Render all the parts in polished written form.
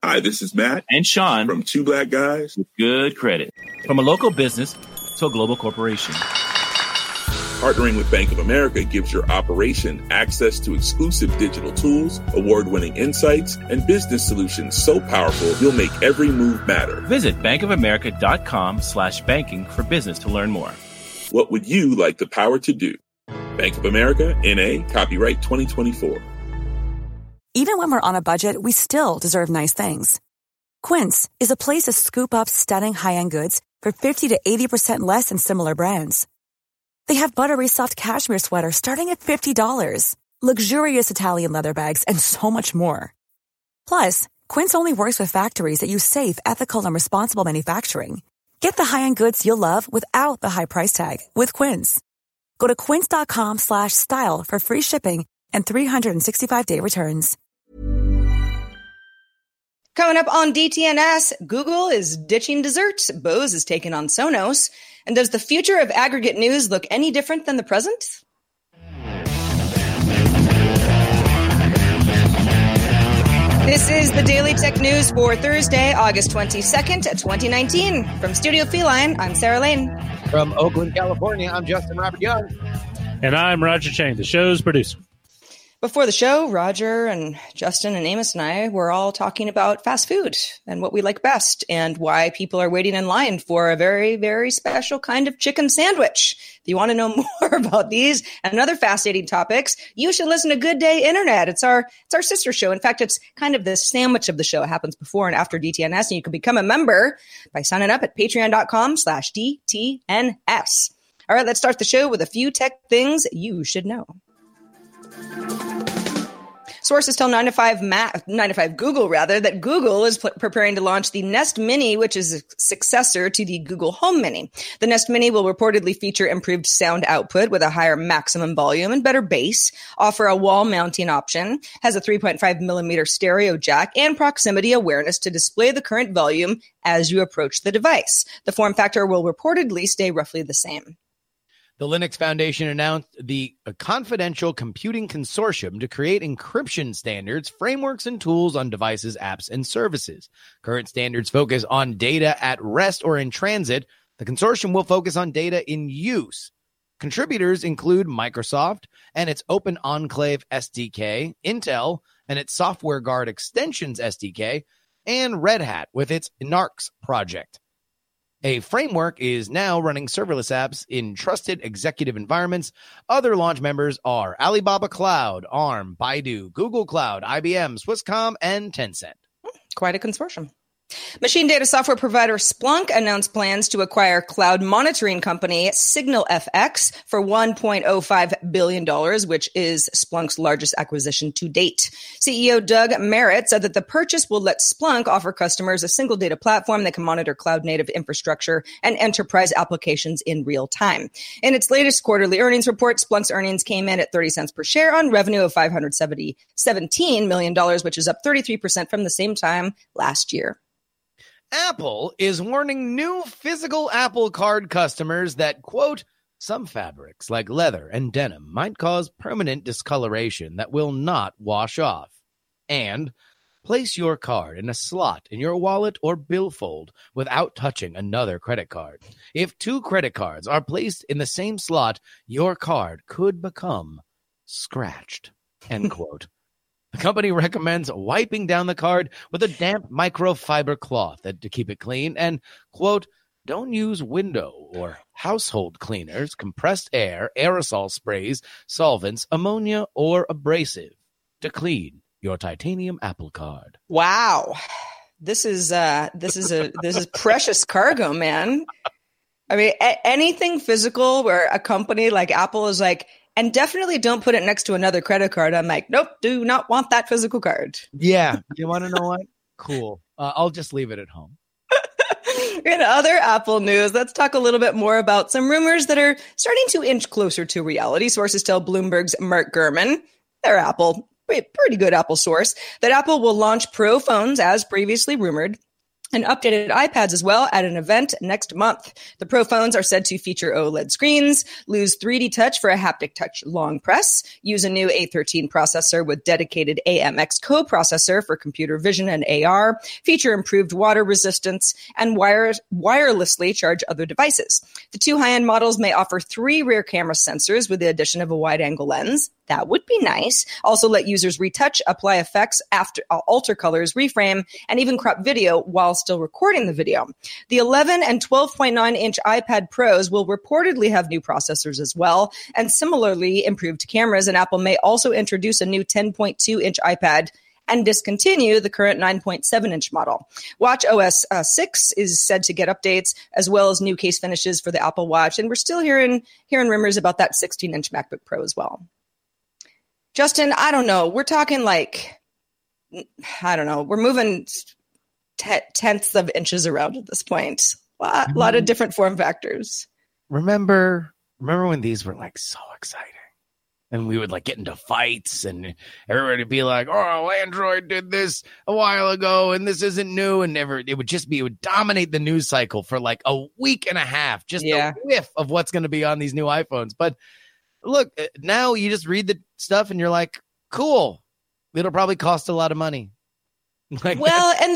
Hi, this is Matt and Sean from Two Black Guys with Good Credit. From a local business to a global corporation. Partnering with Bank of America gives your operation access to exclusive digital tools, award-winning insights, and business solutions so powerful you'll make every move matter. Visit bankofamerica.com/banking for business to learn more. What would you like the power to do? Bank of America, N.A., copyright 2024. Even when we're on a budget, we still deserve nice things. Quince is a place to scoop up stunning high-end goods for 50 to 80% less than similar brands. They have buttery soft cashmere sweaters starting at $50, luxurious Italian leather bags, and so much more. Plus, Quince only works with factories that use safe, ethical, and responsible manufacturing. Get the high-end goods you'll love without the high price tag with Quince. Go to quince.com/style for free shipping and 365-day returns. Coming up on DTNS, Google is ditching desserts, Bose is taking on Sonos, and does the future of aggregate news look any different than the present? This is the Daily Tech News for Thursday, August 22nd, 2019. From Studio Feline, I'm Sarah Lane. From Oakland, California, I'm Justin Robert Young. And I'm Roger Chang, the show's producer. Before the show, Roger and Justin and Amos and I were all talking about fast food and what we like best and why people are waiting in line for a very, very special kind of chicken sandwich. If you want to know more about these and other fascinating topics, you should listen to Good Day Internet. It's our sister show. In fact, it's kind of the sandwich of the show. It happens before and after DTNS, and you can become a member by signing up at patreon.com/DTNS. All right, let's start the show with a few tech things you should know. Sources tell 9 to 5 Google that Google is preparing to launch the Nest Mini, which is a successor to the Google Home Mini. The Nest Mini will reportedly feature improved sound output with a higher maximum volume and better bass, offer a wall mounting option, has a 3.5 millimeter stereo jack, and proximity awareness to display the current volume as you approach the device. The form factor will reportedly stay roughly the same. The Linux Foundation announced the Confidential Computing Consortium to create encryption standards, frameworks, and tools on devices, apps, and services. Current standards focus on data at rest or in transit. The consortium will focus on data in use. Contributors include Microsoft and its Open Enclave SDK, Intel and its Software Guard Extensions SDK, and Red Hat with its Narcs project. A framework is now running serverless apps in trusted executive environments. Other launch members are Alibaba Cloud, ARM, Baidu, Google Cloud, IBM, Swisscom, and Tencent. Quite a consortium. Machine data software provider Splunk announced plans to acquire cloud monitoring company SignalFX for $1.05 billion, which is Splunk's largest acquisition to date. CEO Doug Merritt said that the purchase will let Splunk offer customers a single data platform that can monitor cloud-native infrastructure and enterprise applications in real time. In its latest quarterly earnings report, Splunk's earnings came in at 30 cents per share on revenue of $517 million, which is up 33% from the same time last year. Apple is warning new physical Apple Card customers that, quote, some fabrics like leather and denim might cause permanent discoloration that will not wash off. And place your card in a slot in your wallet or billfold without touching another credit card. If two credit cards are placed in the same slot, your card could become scratched, end quote. The company recommends wiping down the card with a damp microfiber cloth to keep it clean and, quote, don't use window or household cleaners, compressed air, aerosol sprays, solvents, ammonia, or abrasive to clean your titanium Apple Card. Wow. This is precious cargo, man. I mean, anything physical where a company like Apple is like, and definitely don't put it next to another credit card. I'm like, nope, do not want that physical card. Yeah. You want to know what? Cool. I'll just leave it at home. In other Apple news, let's talk a little bit more about some rumors that are starting to inch closer to reality. Sources tell Bloomberg's Mark Gurman, they're Apple, pretty good Apple source, that Apple will launch Pro phones as previously rumored. and updated iPads as well at an event next month. The Pro phones are said to feature OLED screens, lose 3D touch for a haptic touch long press, use a new A13 processor with dedicated AMX coprocessor for computer vision and AR, feature improved water resistance, and wirelessly charge other devices. The two high-end models may offer 3 rear camera sensors with the addition of a wide-angle lens. That would be nice. Also let users retouch, apply effects, alter colors, reframe, and even crop video while still recording the video. The 11 and 12.9-inch iPad Pros will reportedly have new processors as well, and similarly improved cameras, and Apple may also introduce a new 10.2-inch iPad and discontinue the current 9.7-inch model. WatchOS 6 is said to get updates, as well as new case finishes for the Apple Watch, and we're still hearing rumors about that 16-inch MacBook Pro as well. Justin, I don't know. We're talking we're moving tenths of inches around at this point. A lot of different form factors. Remember when these were like so exciting? And we would like get into fights and everybody would be like, oh, Android did this a while ago and this isn't new. And it would dominate the news cycle for like a week and a half, just a whiff of what's going to be on these new iPhones. But look, now you just read the stuff and you're like, cool. It'll probably cost a lot of money. Well, and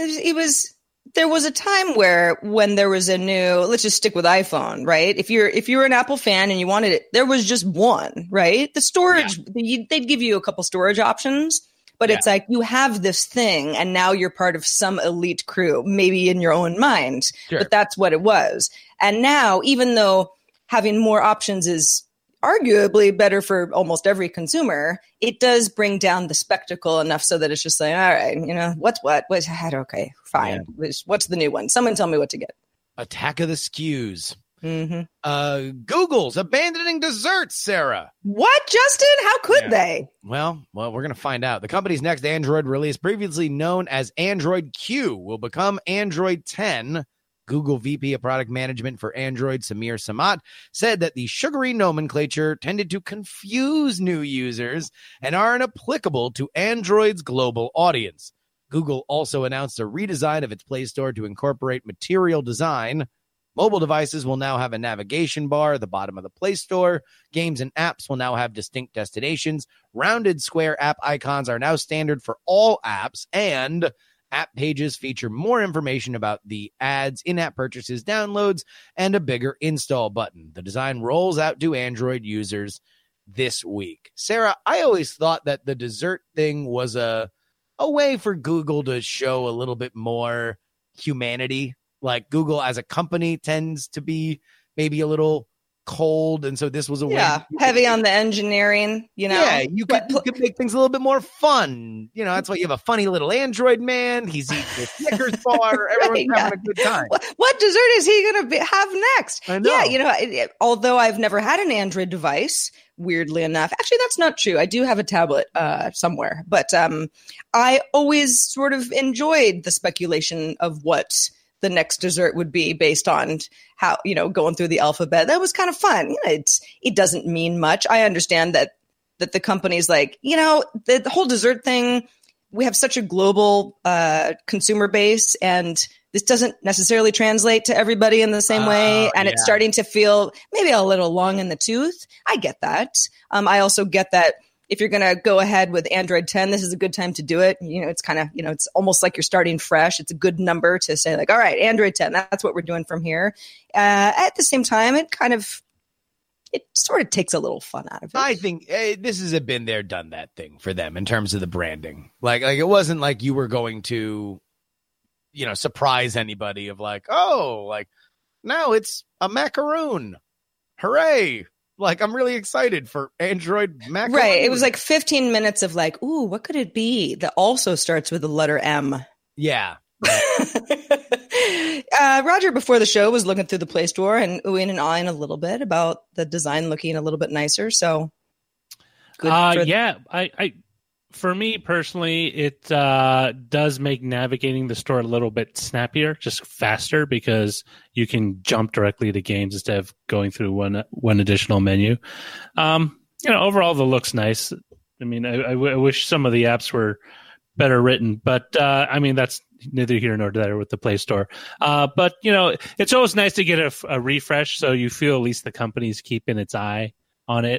there was a time where when there was a new, let's just stick with iPhone, right? If you're an Apple fan and you wanted it, there was just one, right? The storage, they'd give you a couple storage options, but it's like you have this thing and now you're part of some elite crew, maybe in your own mind, but that's what it was. And now, even though having more options is arguably better for almost every consumer, it does bring down the spectacle enough so that it's just like, all right, what's okay, fine. Yeah. What's the new one? Someone tell me what to get. Attack of the SKUs. Mm-hmm. Google's abandoning desserts, Sarah. What, Justin? How could they? Well, we're going to find out. The company's next Android release, previously known as Android Q, will become Android 10. Google VP of Product Management for Android, Samir Samat, said that the sugary nomenclature tended to confuse new users and aren't applicable to Android's global audience. Google also announced a redesign of its Play Store to incorporate material design. Mobile devices will now have a navigation bar at the bottom of the Play Store. Games and apps will now have distinct destinations. Rounded square app icons are now standard for all apps, and app pages feature more information about the ads, in-app purchases, downloads, and a bigger install button. The design rolls out to Android users this week. Sarah, I always thought that the dessert thing was a way for Google to show a little bit more humanity. Like Google as a company tends to be maybe a little cold, and so this was a way heavy on the engineering, you could make things a little bit more fun. That's why you have a funny little Android man. He's eating a Snickers bar. Everyone's having a good time. What dessert is he gonna have next? I know. Although I've never had an Android device, weirdly enough, actually that's not true. I do have a tablet somewhere, but I always sort of enjoyed the speculation of what the next dessert would be based on how, going through the alphabet. That was kind of fun. It doesn't mean much. I understand that the company's like, the whole dessert thing, we have such a global consumer base, and this doesn't necessarily translate to everybody in the same way. And it's starting to feel maybe a little long in the tooth. I get that. I also get that if you're going to go ahead with Android 10, this is a good time to do it. It's kind of, it's almost like you're starting fresh. It's a good number to say like, all right, Android 10, that's what we're doing from here. At the same time, it sort of takes a little fun out of it. I think this is a been there, done that thing for them in terms of the branding. Like it wasn't like you were going to, surprise anybody of like, oh, like now it's a macaroon. Hooray. Like, I'm really excited for Android Mac. Right. It was like 15 minutes of like, ooh, what could it be that also starts with the letter M? Yeah. Roger, before the show, was looking through the Play Store and oohing and ahhing a little bit about the design looking a little bit nicer. So, for me personally, it does make navigating the store a little bit snappier, just faster, because you can jump directly to games instead of going through one additional menu. Overall, the look's nice. I mean, I wish some of the apps were better written. But I mean, that's neither here nor there with the Play Store. But it's always nice to get a refresh, so you feel at least the company's keeping its eye on it.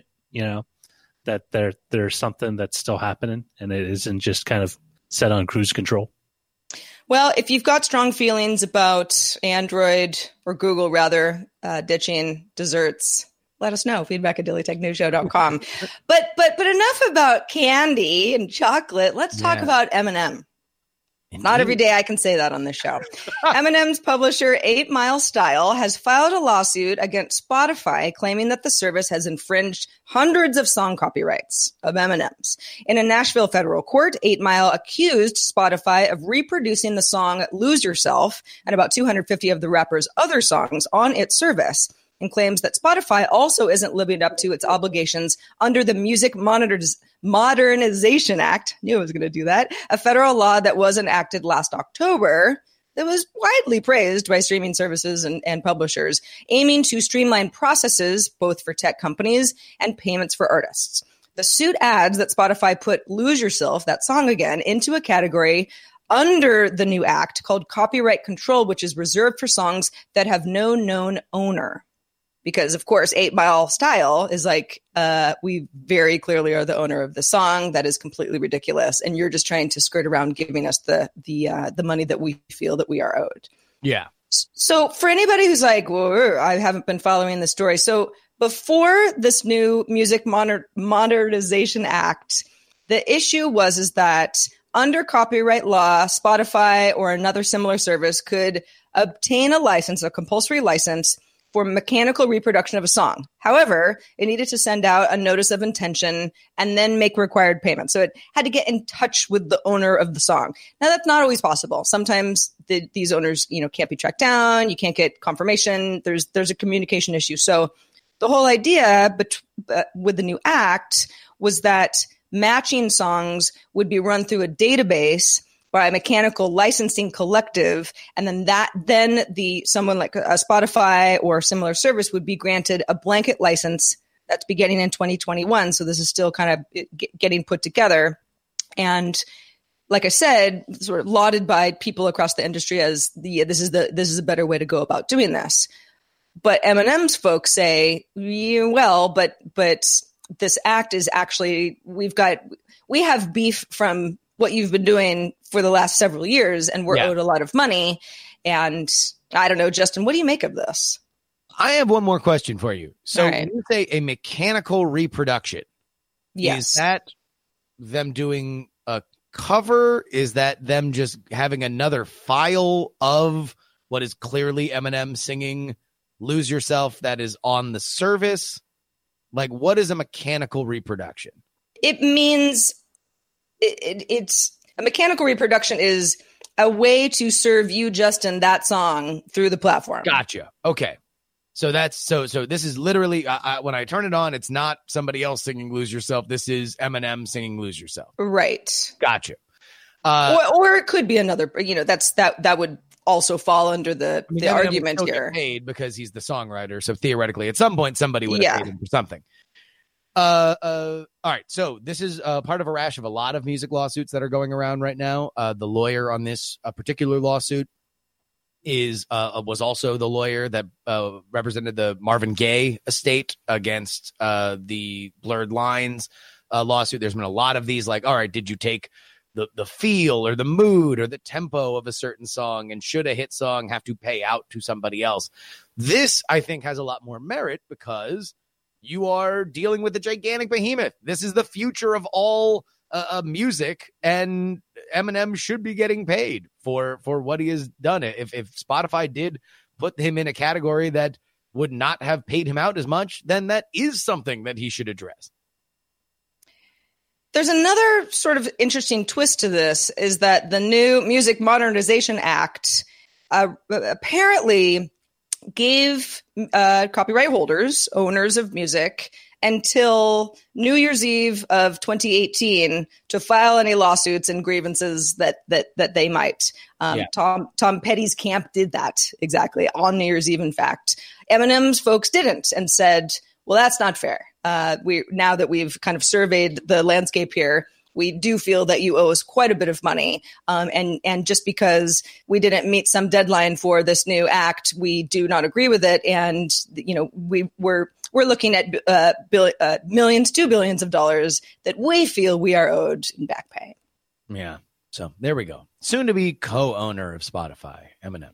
That there's something that's still happening, and it isn't just kind of set on cruise control. Well, if you've got strong feelings about Android or Google rather ditching desserts, let us know. Feedback@dailytechnewsshow.com. But enough about candy and chocolate. Let's talk about M&M. Not every day I can say that on this show. M&M's publisher 8 Mile Style has filed a lawsuit against Spotify claiming that the service has infringed hundreds of song copyrights of M&M's. In a Nashville federal court, 8 Mile accused Spotify of reproducing the song Lose Yourself and about 250 of the rapper's other songs on its service, and claims that Spotify also isn't living up to its obligations under the Music Modernization Act. Knew I was going to do that. A federal law that was enacted last October that was widely praised by streaming services and publishers, aiming to streamline processes both for tech companies and payments for artists. The suit adds that Spotify put Lose Yourself, that song again, into a category under the new act called copyright control, which is reserved for songs that have no known owner. Because, of course, 8 Mile Style is like, we very clearly are the owner of the song. That is completely ridiculous. And you're just trying to skirt around giving us the money that we feel that we are owed. Yeah. So for anybody who's like, well, I haven't been following the story. So before this new Music Modernization Act, the issue is that under copyright law, Spotify or another similar service could obtain a license, a compulsory license, for mechanical reproduction of a song. However, it needed to send out a notice of intention and then make required payment. So it had to get in touch with the owner of the song. Now, that's not always possible. Sometimes these owners, can't be tracked down. You can't get confirmation. There's a communication issue. So the whole idea with the new act was that matching songs would be run through a database by a mechanical licensing collective, and then someone like a Spotify or similar service would be granted a blanket license that's beginning in 2021. So this is still kind of getting put together, and like I said, sort of lauded by people across the industry as this is a better way to go about doing this. But M&M's folks say, but this act is actually we have beef from what you've been doing for the last several years, and we're owed a lot of money. And I don't know, Justin, what do you make of this? I have one more question for you. So right. When you say a mechanical reproduction, yes. Is that them doing a cover? Is that them just having another file of what is clearly Eminem singing Lose Yourself that is on the service? Like, what is a mechanical reproduction? It means it's a mechanical reproduction is a way to serve you, Justin, that song through the platform. Gotcha. Okay. So that's so this is literally when I turn it on, it's not somebody else singing Lose Yourself. This is Eminem singing Lose Yourself. Right. Gotcha. Or it could be another, that would also fall under the argument here. Paid because he's the songwriter. So theoretically, at some point, somebody would have paid him for something. All right. So this is part of a rash of a lot of music lawsuits that are going around right now. The lawyer on this particular lawsuit was also the lawyer that represented the Marvin Gaye estate against the Blurred Lines lawsuit. There's been a lot of these, like, all right, did you take the feel or the mood or the tempo of a certain song, and should a hit song have to pay out to somebody else? This, I think, has a lot more merit because you are dealing with a gigantic behemoth. This is the future of all music, and Eminem should be getting paid for what he has done. If Spotify did put him in a category that would not have paid him out as much, then that is something that he should address. There's another sort of interesting twist to this, is that the new Music Modernization Act apparently gave copyright holders, owners of music, until New Year's Eve of 2018 to file any lawsuits and grievances that they might. Tom Petty's camp did that exactly on New Year's Eve. In fact, Eminem's folks didn't, and said, well, that's not fair. Now that we've kind of surveyed the landscape here, we do feel that you owe us quite a bit of money. And just because we didn't meet some deadline for this new act, we do not agree with it. And, we're looking at millions to billions of dollars that we feel we are owed in back pay. Yeah. So there we go. Soon to be co-owner of Spotify, Eminem.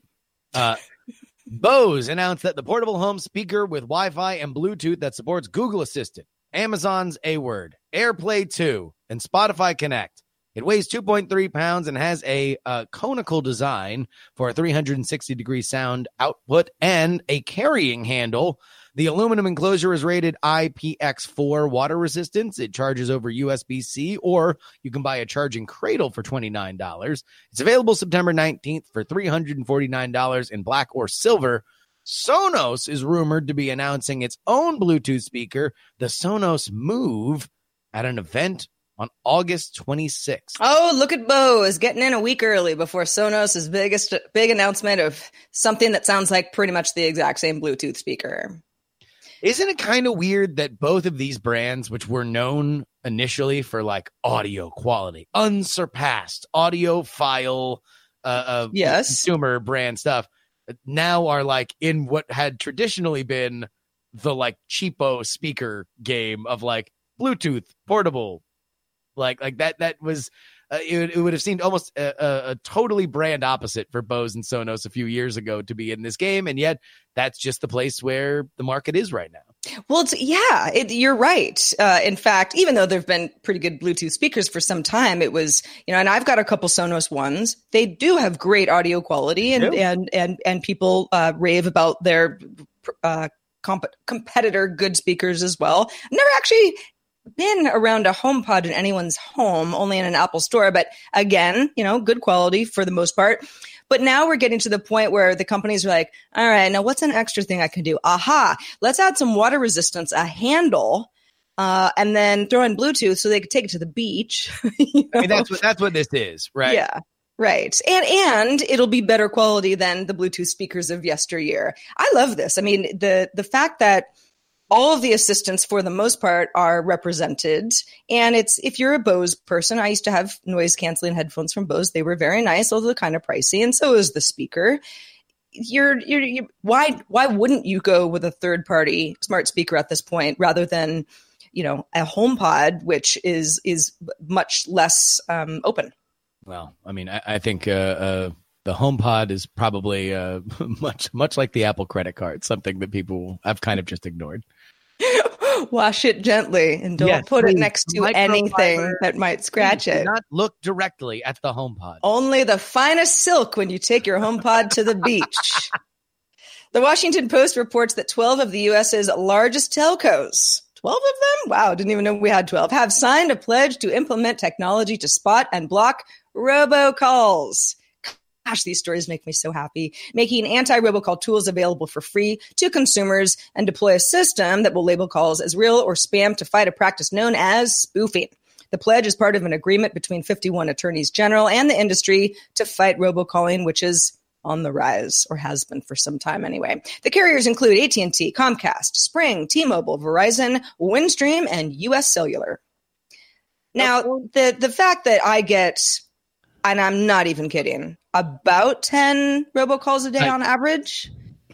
Bose announced that the portable home speaker with Wi-Fi and Bluetooth that supports Google Assistant, Amazon's A-Word, AirPlay 2, and Spotify Connect. It weighs 2.3 pounds and has a conical design for a 360-degree sound output and a carrying handle. The aluminum enclosure is rated IPX4 water resistance. It charges over USB-C, or you can buy a charging cradle for $29. It's available September 19th for $349 in black or silver. Sonos is rumored to be announcing its own Bluetooth speaker, the Sonos Move, at an event on August 26th. Oh, look at Bose getting in a week early before Sonos' big announcement of something that sounds like pretty much the exact same Bluetooth speaker. Isn't it kind of weird that both of these brands, which were known initially for like audio quality, unsurpassed audiophile yes, consumer brand stuff, now are like in what had traditionally been the like cheapo speaker game of like Bluetooth portable, like that was it would have seemed almost a totally brand opposite for Bose and Sonos a few years ago to be in this game, and yet that's just the place where the market is right now. Well, you're right. In fact, even though there've been pretty good Bluetooth speakers for some time, it was, and I've got a couple Sonos ones. They do have great audio quality, and people rave about their competitor good speakers as well. I've never actually been around a HomePod in anyone's home, only in an Apple store. But again, good quality for the most part. But now we're getting to the point where the companies are like, all right, now what's an extra thing I can do? Aha, let's add some water resistance, a handle, and then throw in Bluetooth so they could take it to the beach. I mean, that's what this is, right? Yeah. Right. And it'll be better quality than the Bluetooth speakers of yesteryear. I love this. I mean, the fact that all of the assistants, for the most part, are represented. And if you're a Bose person, I used to have noise canceling headphones from Bose. They were very nice, although kind of pricey. And so is the speaker. Why wouldn't you go with a third party smart speaker at this point rather than, a HomePod, which is much less open? Well, I mean, I think the HomePod is probably much like the Apple credit card, something that people have kind of just ignored. Wash it gently and don't put it next to anything that might scratch it. Do not look directly at the HomePod. Only the finest silk when you take your HomePod to the beach. The Washington Post reports that 12 of the U.S.'s largest telcos, 12 of them? Wow, didn't even know we had 12, have signed a pledge to implement technology to spot and block robocalls. Gosh, these stories make me so happy. Making anti-robocall tools available for free to consumers and deploy a system that will label calls as real or spam to fight a practice known as spoofing. The pledge is part of an agreement between 51 attorneys general and the industry to fight robocalling, which is on the rise, or has been for some time anyway. The carriers include AT&T, Comcast, Sprint, T-Mobile, Verizon, Windstream, and U.S. Cellular. Now, the fact that I get, and I'm not even kidding, about 10 robocalls a day on average.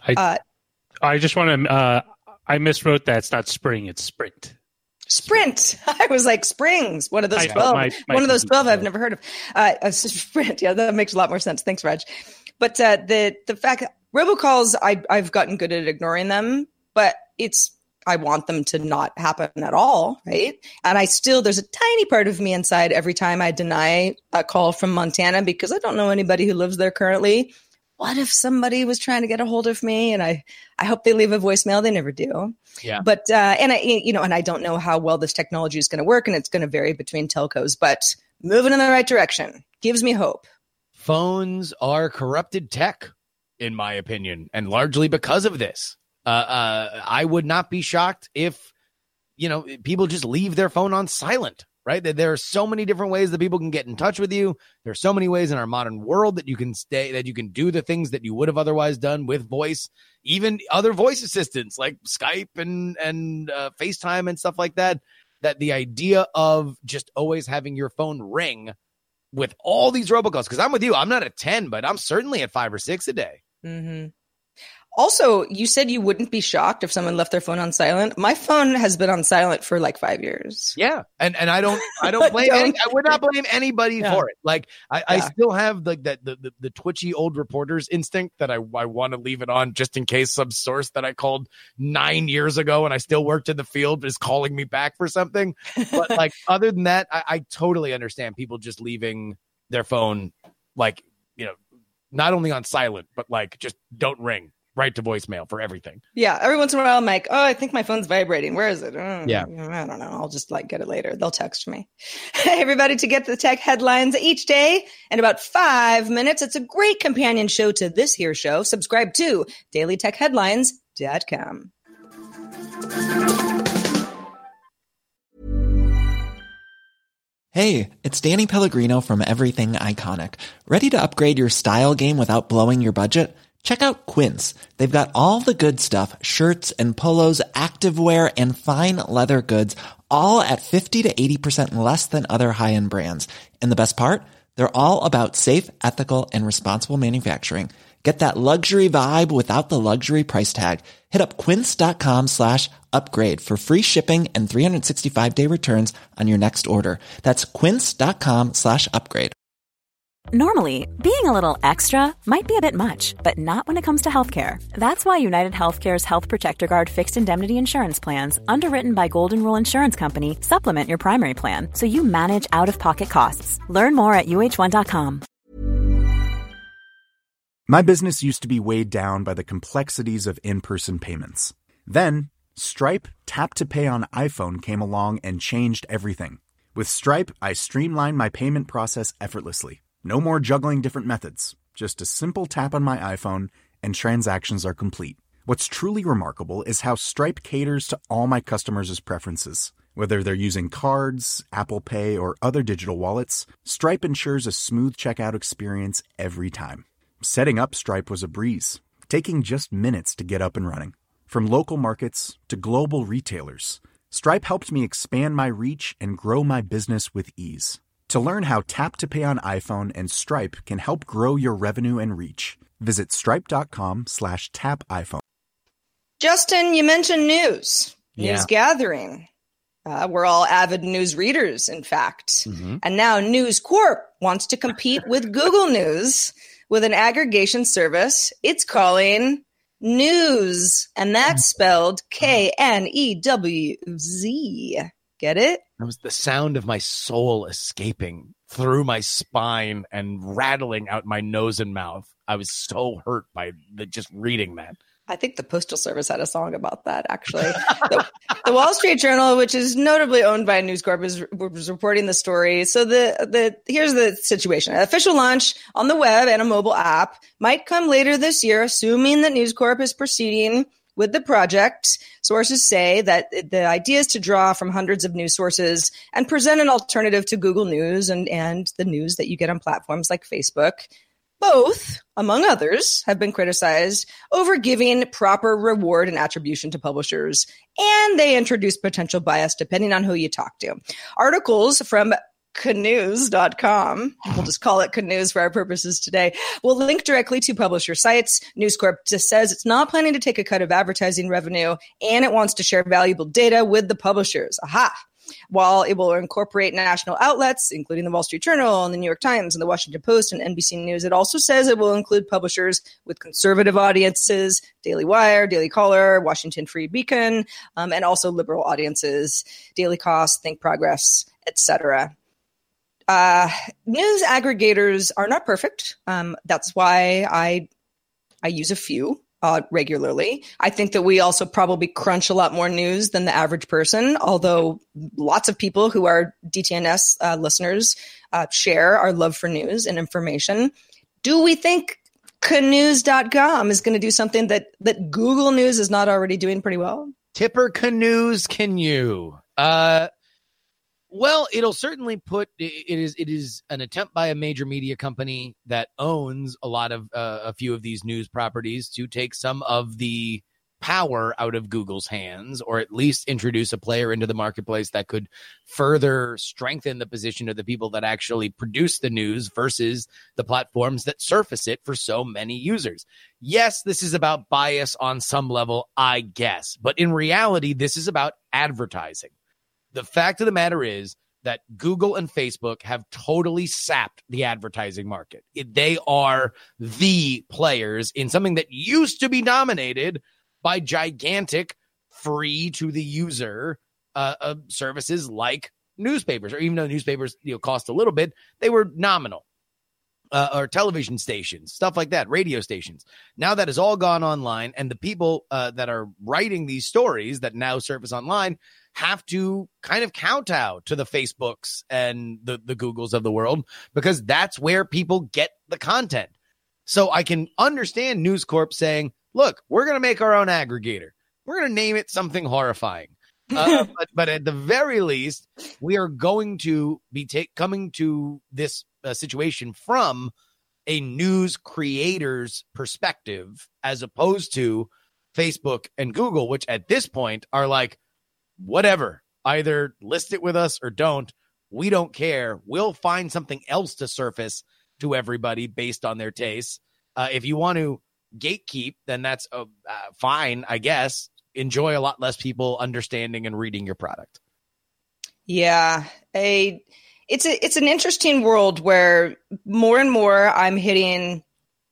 I just want to, I miswrote that. It's not spring, it's Sprint. Sprint. I was like, Springs. One of those 12. One of those 12 I've never heard of. Sprint. Yeah, that makes a lot more sense. Thanks, Raj. But the fact that robocalls, I've gotten good at ignoring them, but I want them to not happen at all, right? And there's a tiny part of me inside every time I deny a call from Montana because I don't know anybody who lives there currently. What if somebody was trying to get a hold of me? And I hope they leave a voicemail. They never do. Yeah. But, and I don't know how well this technology is going to work, and it's going to vary between telcos, but moving in the right direction gives me hope. Phones are corrupted tech, in my opinion, and largely because of this. I would not be shocked if, people just leave their phone on silent, right? There are so many different ways that people can get in touch with you. There are so many ways in our modern world that you can do the things that you would have otherwise done with voice, even other voice assistants like Skype and FaceTime and stuff like that. that the idea of just always having your phone ring with all these robocalls, because I'm with you, I'm not at 10, but I'm certainly at 5 or 6 a day. Mm-hmm. Also, you said you wouldn't be shocked if someone left their phone on silent. My phone has been on silent for like 5 years. Yeah. And I don't blame I would not blame anybody for it. Like I still have the twitchy old reporter's instinct that I want to leave it on just in case some source that I called 9 years ago and I still worked in the field is calling me back for something. But like other than that, I totally understand people just leaving their phone, like, you know, not only on silent, but like just don't ring. Right to voicemail for everything. Yeah. Every once in a while, I'm like, oh, I think my phone's vibrating. Where is it? Yeah. I don't know. I'll just like get it later. They'll text me. Hey, everybody, to get the tech headlines each day in about 5 minutes. It's a great companion show to this here show. Subscribe to dailytechheadlines.com. Hey, it's Danny Pellegrino from Everything Iconic. Ready to upgrade your style game without blowing your budget? Check out Quince. They've got all the good stuff, shirts and polos, activewear, and fine leather goods, all at 50 to 80% less than other high-end brands. And the best part? They're all about safe, ethical, and responsible manufacturing. Get that luxury vibe without the luxury price tag. Hit up quince.com/upgrade for free shipping and 365-day returns on your next order. That's quince.com/upgrade. Normally, being a little extra might be a bit much, but not when it comes to healthcare. That's why United Healthcare's Health Protector Guard fixed indemnity insurance plans, underwritten by Golden Rule Insurance Company, supplement your primary plan so you manage out-of-pocket costs. Learn more at UH1.com. My business used to be weighed down by the complexities of in-person payments. Then, Stripe Tap to Pay on iPhone came along and changed everything. With Stripe, I streamlined my payment process effortlessly. No more juggling different methods. Just a simple tap on my iPhone and transactions are complete. What's truly remarkable is how Stripe caters to all my customers' preferences. Whether they're using cards, Apple Pay, or other digital wallets, Stripe ensures a smooth checkout experience every time. Setting up Stripe was a breeze, taking just minutes to get up and running. From local markets to global retailers, Stripe helped me expand my reach and grow my business with ease. To learn how Tap to Pay on iPhone and Stripe can help grow your revenue and reach, visit stripe.com/tapiphone. Justin, you mentioned news gathering. We're all avid news readers, in fact. Mm-hmm. And now News Corp wants to compete with Google News with an aggregation service it's calling News. And that's spelled Knewz. Get it? That was the sound of my soul escaping through my spine and rattling out my nose and mouth. I was so hurt by just reading that. I think the Postal Service had a song about that, actually. The Wall Street Journal, which is notably owned by News Corp, was reporting the story. So here's the situation. An official launch on the web and a mobile app might come later this year, assuming that News Corp is proceeding with the project. Sources say that the idea is to draw from hundreds of news sources and present an alternative to Google News and the news that you get on platforms like Facebook. Both, among others, have been criticized over giving proper reward and attribution to publishers, and they introduce potential bias depending on who you talk to. Articles from Knewz.com, we'll just call it Knewz for our purposes today, will link directly to publisher sites. News Corp just says it's not planning to take a cut of advertising revenue, and it wants to share valuable data with the publishers. Aha! While it will incorporate national outlets, including the Wall Street Journal and the New York Times and the Washington Post and NBC News, it also says it will include publishers with conservative audiences, Daily Wire, Daily Caller, Washington Free Beacon, and also liberal audiences, Daily Kos, Think Progress, etc. News aggregators are not perfect. That's why I use a few. Regularly. I think that we also probably crunch a lot more news than the average person, although lots of people who are DTNS listeners share our love for news and information. Do we think Knewz.com is going to do something that Google News is not already doing pretty well? Tipper Knewz, can you? Well, it'll certainly it is an attempt by a major media company that owns a few of these news properties to take some of the power out of Google's hands, or at least introduce a player into the marketplace that could further strengthen the position of the people that actually produce the news versus the platforms that surface it for so many users. Yes, this is about bias on some level, I guess, but in reality, this is about advertising. The fact of the matter is that Google and Facebook have totally sapped the advertising market. They are the players in something that used to be dominated by gigantic free to the user services like newspapers, or even though newspapers cost a little bit, they were nominal. Or television stations, stuff like that, radio stations. Now that has all gone online, and the people that are writing these stories that now surface online have to kind of kowtow to the Facebooks and the Googles of the world, because that's where people get the content. So I can understand News Corp saying, look, we're going to make our own aggregator. We're going to name it something horrifying. But at the very least, we are going to be coming to this situation from a news creator's perspective, as opposed to Facebook and Google, which at this point are like, whatever, either list it with us or don't. We don't care. We'll find something else to surface to everybody based on their tastes. If you want to gatekeep, then that's fine, I guess. Enjoy a lot less people understanding and reading your product. Yeah, it's an interesting world where more and more I'm hitting.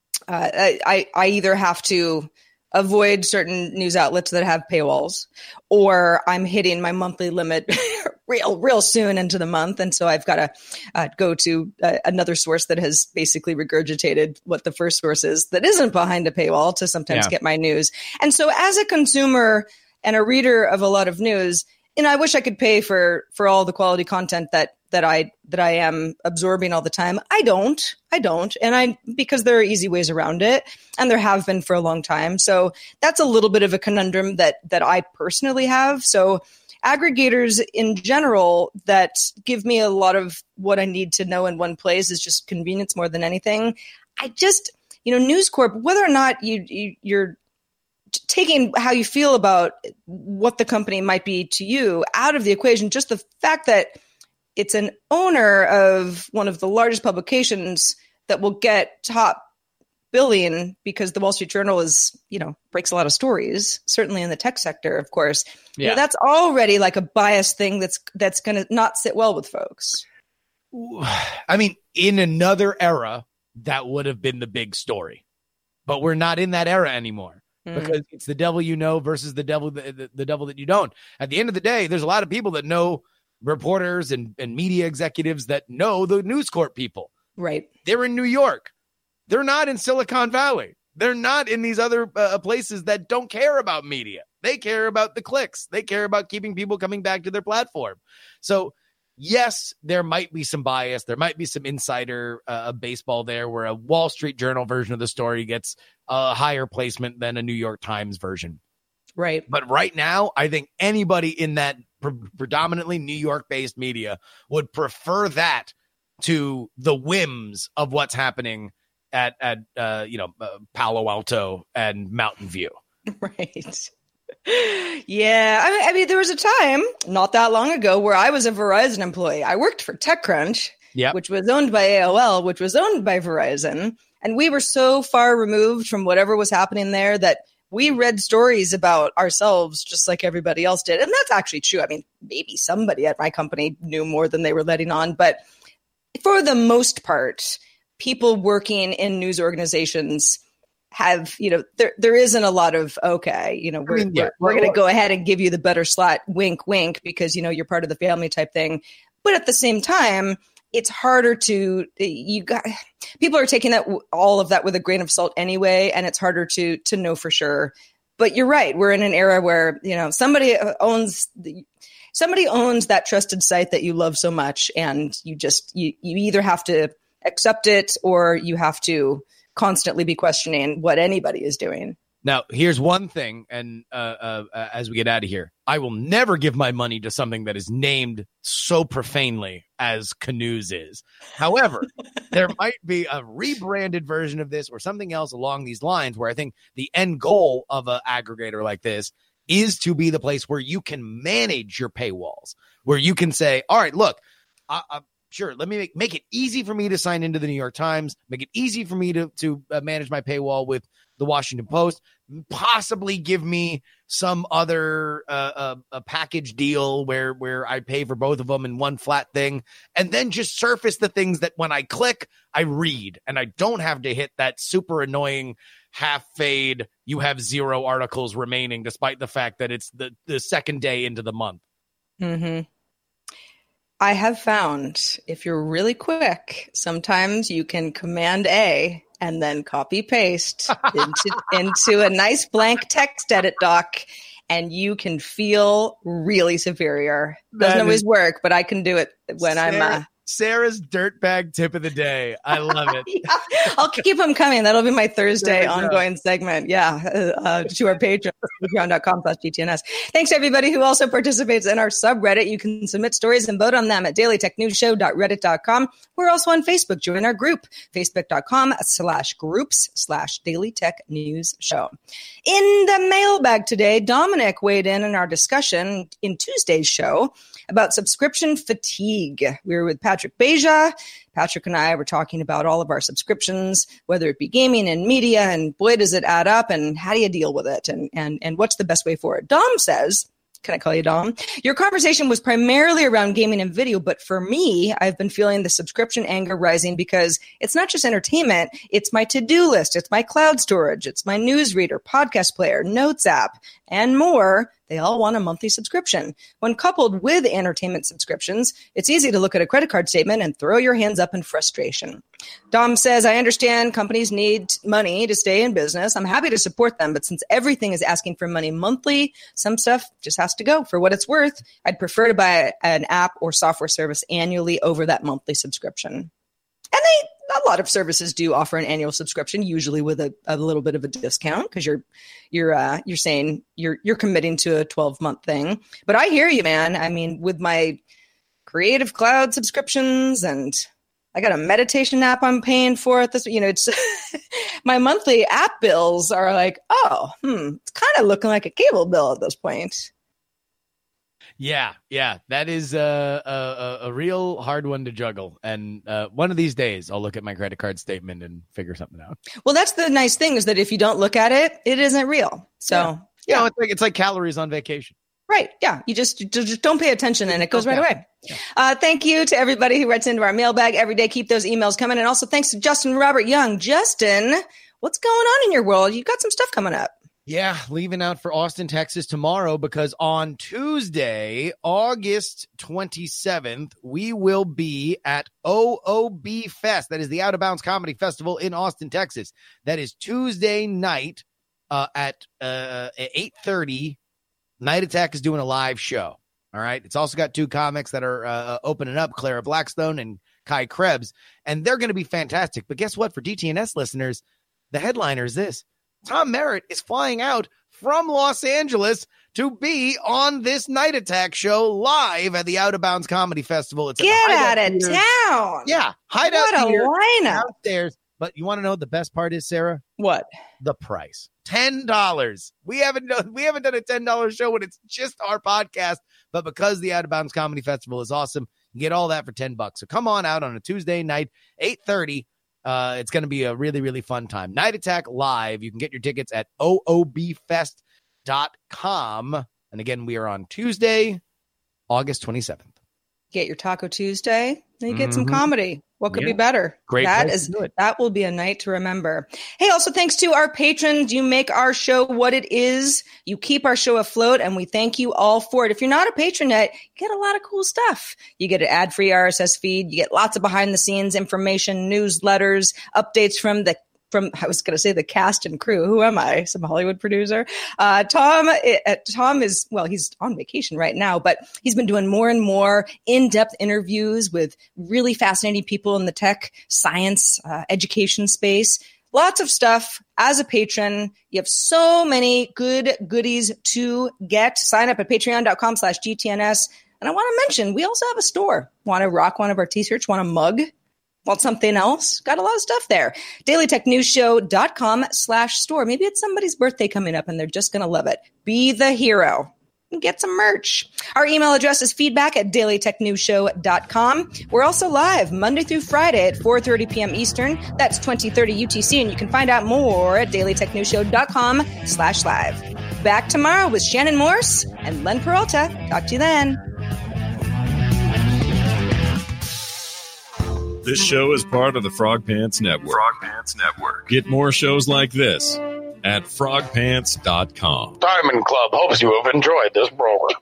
I either have to avoid certain news outlets that have paywalls, or I'm hitting my monthly limit real soon into the month. And so I've got to go to another source that has basically regurgitated what the first source is that isn't behind a paywall to sometimes get my news. And so as a consumer and a reader of a lot of news, and I wish I could pay for all the quality content that I am absorbing all the time. I don't. And because there are easy ways around it, and there have been for a long time. So that's a little bit of a conundrum that I personally have. So aggregators in general that give me a lot of what I need to know in one place is just convenience more than anything. I just, News Corp, whether or not you're taking how you feel about what the company might be to you out of the equation, just the fact that it's an owner of one of the largest publications that will get top billion because the Wall Street Journal is, breaks a lot of stories, certainly in the tech sector, of course. Yeah. That's already like a biased thing that's going to not sit well with folks. I mean, in another era, that would have been the big story, but we're not in that era anymore. Because it's the devil you know versus the devil that you don't. At the end of the day, there's a lot of people that know reporters and media executives that know the News Corp people. Right. They're in New York. They're not in Silicon Valley. They're not in these other places that don't care about media. They care about the clicks. They care about keeping people coming back to their platform. So yes, there might be some bias. There might be some insider baseball there where a Wall Street Journal version of the story gets a higher placement than a New York Times version. Right. But right now, I think anybody in that predominantly New York-based media would prefer that to the whims of what's happening at Palo Alto and Mountain View. Right. Yeah. I mean, there was a time not that long ago where I was a Verizon employee. I worked for TechCrunch, which was owned by AOL, which was owned by Verizon. And we were so far removed from whatever was happening there that we read stories about ourselves just like everybody else did. And that's actually true. I mean, maybe somebody at my company knew more than they were letting on. But for the most part, people working in news organizations have, there isn't a lot of, okay, we're going to go ahead and give you the better slot, wink, wink, because, you're part of the family type thing. But at the same time, it's harder to, people are taking all of that with a grain of salt anyway, and it's harder to know for sure. But you're right. We're in an era where, somebody owns that trusted site that you love so much, and you either have to accept it or you have to constantly be questioning what anybody is doing. Now, here's one thing, and as we get out of here, I will never give my money to something that is named so profanely as Canoes is. However, there might be a rebranded version of this or something else along these lines where I think the end goal of an aggregator like this is to be the place where you can manage your paywalls, where you can say, all right, look, sure, let me make it easy for me to sign into the New York Times, make it easy for me to manage my paywall with the Washington Post, possibly give me some other a package deal where I pay for both of them in one flat thing, and then just surface the things that when I click, I read, and I don't have to hit that super annoying half fade, you have 0 articles remaining, despite the fact that it's the second day into the month. Mm-hmm. I have found if you're really quick, sometimes you can Command A and then copy paste into a nice blank text edit doc, and you can feel really superior. Doesn't always work, but I can do it when I'm Sarah's dirtbag tip of the day. I love it. Yeah, I'll keep them coming. That'll be my Thursday ongoing segment. Yeah. To our patrons, patreon.com/GTNS. Thanks to everybody who also participates in our subreddit. You can submit stories and vote on them at dailytechnewsshow.reddit.com. We're also on Facebook. Join our group, facebook.com/groups/dailytechnewsshow. In the mailbag today, Dominic weighed in our discussion in Tuesday's show about subscription fatigue. We were with Patrick Beja. Patrick and I were talking about all of our subscriptions, whether it be gaming and media, and boy, does it add up, and how do you deal with it, and what's the best way for it? Dom says, can I call you Dom? Your conversation was primarily around gaming and video, but for me, I've been feeling the subscription anger rising because it's not just entertainment, it's my to-do list, it's my cloud storage, it's my newsreader, podcast player, notes app, and more. They all want a monthly subscription. When coupled with entertainment subscriptions, it's easy to look at a credit card statement and throw your hands up in frustration. Dom says, I understand companies need money to stay in business. I'm happy to support them, but since everything is asking for money monthly, some stuff just has to go. For what it's worth, I'd prefer to buy an app or software service annually over that monthly subscription. And a lot of services do offer an annual subscription, usually with a little bit of a discount because you're saying you're committing to a 12-month thing. But I hear you, man. I mean, with my Creative Cloud subscriptions, and I got a meditation app I'm paying for it. It's my monthly app bills are like, it's kind of looking like a cable bill at this point. Yeah, that is a real hard one to juggle. And one of these days, I'll look at my credit card statement and figure something out. Well, that's the nice thing is that if you don't look at it, it isn't real. So, yeah. It's like calories on vacation. Right. Yeah. You just don't pay attention and it goes right away. Yeah. Thank you to everybody who writes into our mailbag every day. Keep those emails coming. And also thanks to Justin Robert Young. Justin, what's going on in your world? You've got some stuff coming up. Yeah, leaving out for Austin, Texas tomorrow because on Tuesday, August 27th, we will be at OOB Fest. That is the Out of Bounds Comedy Festival in Austin, Texas. That is Tuesday night at 8:30. Night Attack is doing a live show. All right. It's also got 2 comics that are opening up, Clara Blackstone and Kai Krebs, and they're going to be fantastic. But guess what? For DTNS listeners, the headliner is this. Tom Merritt is flying out from Los Angeles to be on this Night Attack show live at the Out of Bounds Comedy Festival. It's Get out of town. Yeah. Hideout what a lineup. Downstairs. But you want to know what the best part is, Sarah? What? The price. $10. We haven't done a $10 show when it's just our podcast, but because the Out of Bounds Comedy Festival is awesome, you get all that for $10. So come on out on a Tuesday night, 8:30. It's going to be a really, really fun time. Night Attack Live. You can get your tickets at oobfest.com. And again, we are on Tuesday, August 27th. Get your Taco Tuesday, then you get some comedy. What could be better? Great. That will be a night to remember. Hey, also thanks to our patrons. You make our show what it is. You keep our show afloat, and we thank you all for it. If you're not a patron yet, you get a lot of cool stuff. You get an ad-free RSS feed. You get lots of behind-the-scenes information, newsletters, updates from I was going to say the cast and crew. Who am I? Some Hollywood producer. Tom is, well, he's on vacation right now, but he's been doing more and more in-depth interviews with really fascinating people in the tech, science, education space. Lots of stuff as a patron. You have so many good goodies to get. Sign up at patreon.com/GTNS. And I want to mention, we also have a store. Want to rock one of our t-shirts? Want a mug? Want something else? Got a lot of stuff there. dailytechnewsshow.com/store. Maybe it's somebody's birthday coming up and they're just going to love it. Be the hero. Get some merch. Our email address is feedback@dailytechnewsshow.com. We're also live Monday through Friday at 4:30 p.m. Eastern. That's 2030 UTC. And you can find out more at dailytechnewsshow.com/live. Back tomorrow with Shannon Morse and Len Peralta. Talk to you then. This show is part of the Frog Pants Network. Frog Pants Network. Get more shows like this at frogpants.com. Diamond Club hopes you have enjoyed this program.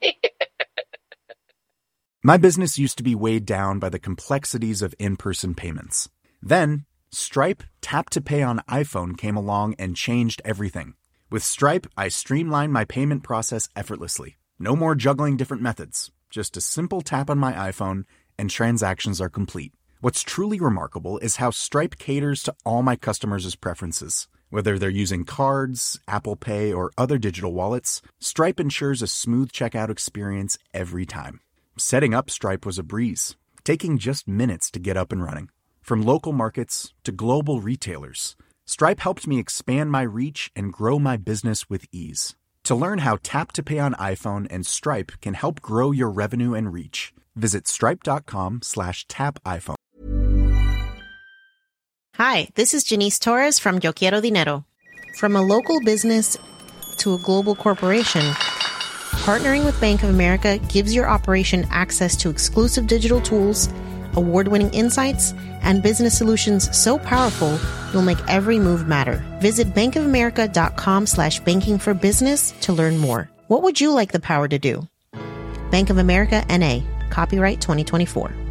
My business used to be weighed down by the complexities of in-person payments. Then, Stripe Tap to Pay on iPhone came along and changed everything. With Stripe, I streamlined my payment process effortlessly. No more juggling different methods. Just a simple tap on my iPhone and transactions are complete. What's truly remarkable is how Stripe caters to all my customers' preferences. Whether they're using cards, Apple Pay, or other digital wallets, Stripe ensures a smooth checkout experience every time. Setting up Stripe was a breeze, taking just minutes to get up and running. From local markets to global retailers, Stripe helped me expand my reach and grow my business with ease. To learn how Tap to Pay on iPhone and Stripe can help grow your revenue and reach, visit stripe.com/tapiphone. Hi, this is Janice Torres from Yo Quiero Dinero. From a local business to a global corporation, partnering with Bank of America gives your operation access to exclusive digital tools, award-winning insights, and business solutions so powerful you'll make every move matter. Visit bankofamerica.com/banking for business to learn more. What would you like the power to do? Bank of America, N.A. Copyright 2024.